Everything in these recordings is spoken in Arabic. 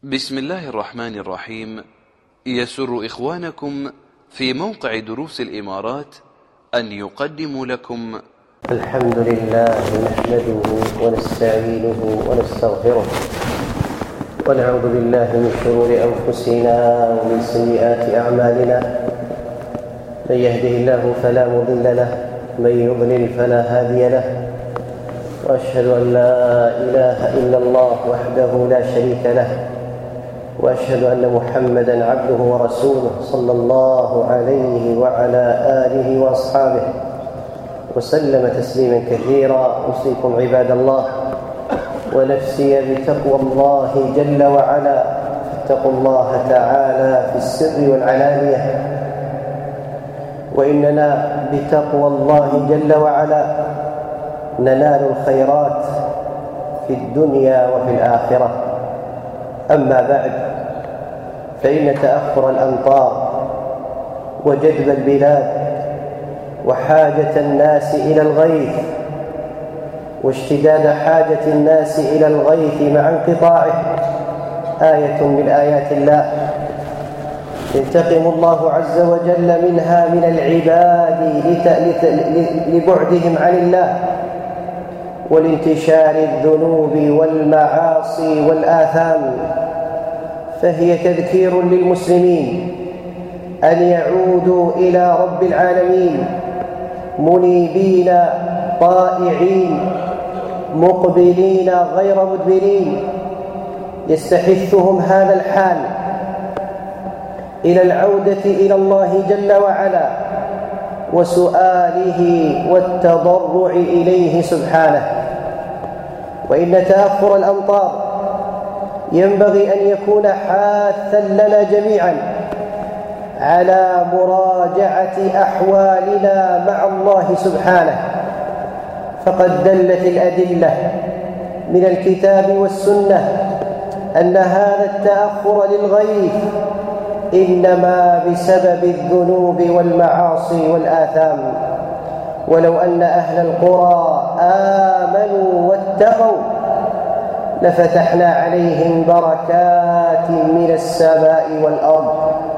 بسم الله الرحمن الرحيم. يسر إخوانكم في موقع دروس الإمارات أن يقدموا لكم الحمد لله نحمده ونستعينه ونستغفره ونعوذ بالله من شرور أنفسنا ومن سيئات أعمالنا. من يهده الله فلا مضل له ومن يضلل فلا هادي له، وأشهد أن لا إله إلا الله وحده لا شريك له، وأشهد أن محمدًا عبده ورسوله صلى الله عليه وعلى آله وأصحابه وسلم تسليمًا كثيرا. أوصيكم عباد الله ونفسي بتقوى الله جل وعلا، فاتقوا الله تعالى في السر والعلانية، وإننا بتقوى الله جل وعلا ننال الخيرات في الدنيا وفي الآخرة. أما بعد، فإن تأخر الأمطار وجدب البلاد وحاجة الناس إلى الغيث واشتداد حاجة الناس إلى الغيث مع انقطاعه آية من آيات الله ينتقم الله عز وجل منها من العباد لبعدهم عن الله ولانتشار الذنوب والمعاصي والآثام. فهي تذكير للمسلمين أن يعودوا إلى رب العالمين منيبين طائعين مقبلين غير مدبرين. يستحثهم هذا الحال إلى العودة إلى الله جل وعلا وسؤاله والتضرع إليه سبحانه. وإن تأخر الأمطار ينبغي أن يكون حاثا لنا جميعا على مراجعة أحوالنا مع الله سبحانه، فقد دلت الأدلة من الكتاب والسنة أن هذا التأخر للغيث إنما بسبب الذنوب والمعاصي والآثام. ولو أن أهل القرى آمنوا واتقوا لفتحنا عليهم بركات من السماء والأرض.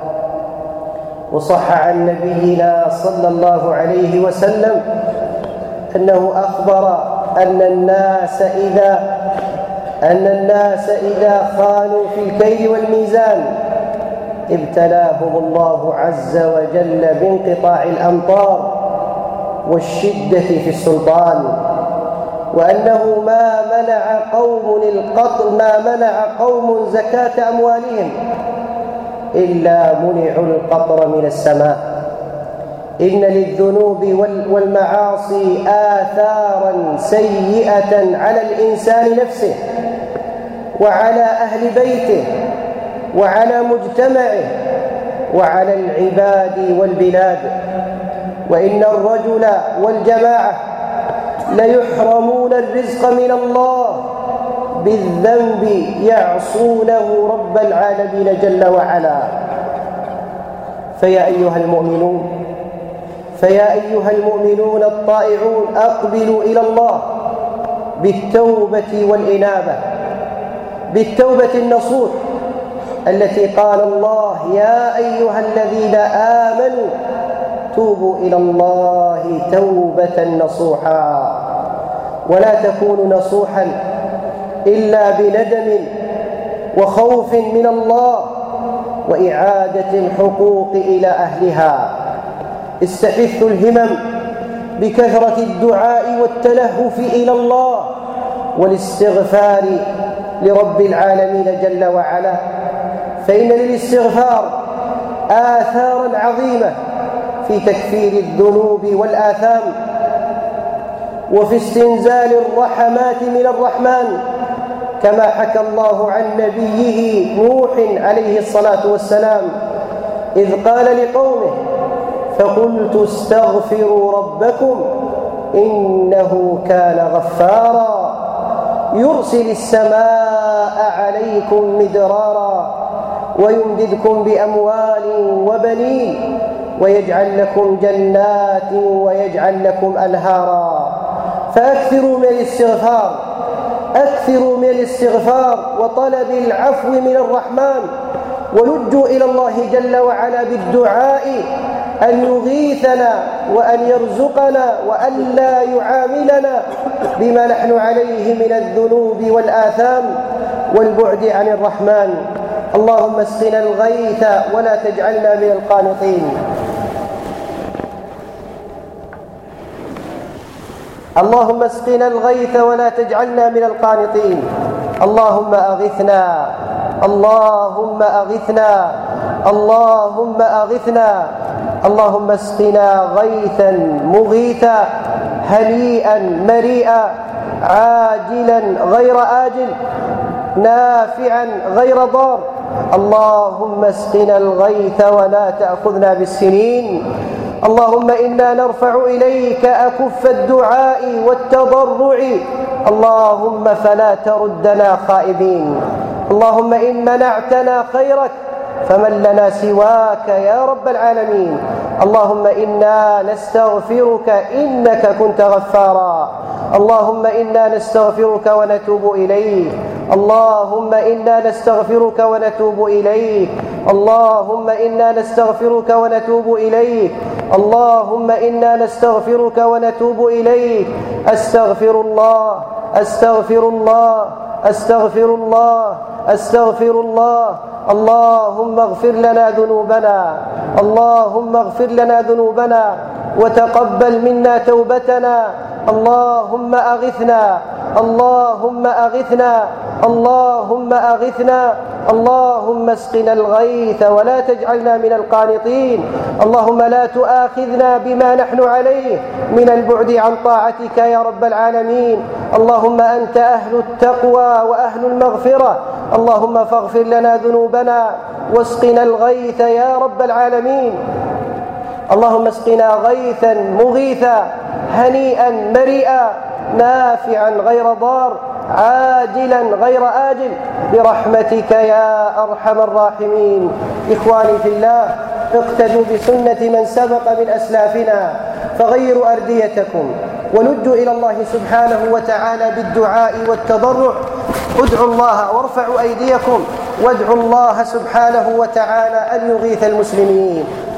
وصح عن نبينا صلى الله عليه وسلم أنه أخبر أن الناس إذا خانوا في الكيل والميزان ابتلاهم الله عز وجل بانقطاع الأمطار والشدة في السلطان، وأنه ما منع قوم زكاة أموالهم إلا منعوا القطر من السماء. إن للذنوب والمعاصي آثارا سيئة على الإنسان نفسه وعلى أهل بيته وعلى مجتمعه وعلى العباد والبلاد. وإن الرجل والجماعة ليحرمون الرزق من الله بالذنب يعصونه رب العالمين جل وعلا. فيا أيها المؤمنون الطائعون، أقبلوا إلى الله بالتوبة والإنابة، بالتوبة النصوح التي قال الله: يا أيها الذين آمنوا توبوا إلى الله توبة نصوحا. ولا تكون نصوحا إلا بندم وخوف من الله وإعادة الحقوق إلى أهلها. استحثوا الهمم بكثرة الدعاء والتلهف إلى الله والاستغفار لرب العالمين جل وعلا، فإن للاستغفار آثارا عظيمة في تكفير الذنوب والآثام وفي استنزال الرحمات من الرحمن، كما حكى الله عن نبيه نوح عليه الصلاة والسلام إذ قال لقومه: فقلت استغفروا ربكم إنه كان غفارا يرسل السماء عليكم مدرارا ويمددكم بأموال وبنين ويجعل لكم جنات ويجعل لكم أنهارا. فأكثروا من الاستغفار أكثروا من الاستغفار وطلب العفو من الرحمن، ولجوا إلى الله جل وعلا بالدعاء أن يغيثنا وأن يرزقنا وأن لا يعاملنا بما نحن عليه من الذنوب والآثام والبعد عن الرحمن. اللهم اسقنا الغيث ولا تجعلنا من القانطين. اللهم اسقنا الغيث ولا تجعلنا من القانطين. اللهم أغثنا، اللهم أغثنا، اللهم أغثنا. اللهم اسقنا غيثا مغيثا هنيئا مريئا عاجلا غير آجل نافعا غير ضار. اللهم اسقنا الغيث ولا تأخذنا بالسنين. اللهم إنا نرفع إليك أكف الدعاء والتضرع، اللهم فلا تردنا خائبين. اللهم إن منعتنا خيرك فمن لنا سواك يا رب العالمين. اللهم إنا نستغفرك إنك كنت غفارا. اللهم إنا نستغفرك ونتوب إليك. اللهم إنا نستغفرك ونتوب إليك. اللهم إنا نستغفرك ونتوب إليك. اللهم إنا نستغفرك ونتوب إليك. أستغفر الله، أستغفر الله، أستغفر الله، أستغفر الله. اللهم اغفر لنا ذنوبنا، اللهم اغفر لنا ذنوبنا وتقبل منا توبتنا. اللهم أغثنا، اللهم أغثنا، اللهم أغثنا. اللهم اسقنا الغيث ولا تجعلنا من القانطين. اللهم لا تؤاخذنا بما نحن عليه من البعد عن طاعتك يا رب العالمين. اللهم أنت أهل التقوى وأهل المغفرة. اللهم فاغفر لنا ذنوبنا واسقنا الغيث يا رب العالمين. اللهم اسقنا غيثا مغيثا هنيئا مريئا نافعا غير ضار عاجلا غير آجل برحمتك يا أرحم الراحمين. إخواني في الله، اقتدوا بسنة من سبق من أسلافنا فغيروا أرديتكم ولجوا إلى الله سبحانه وتعالى بالدعاء والتضرع. ادعوا الله وارفعوا أيديكم وادعوا الله سبحانه وتعالى أن يغيث المسلمين.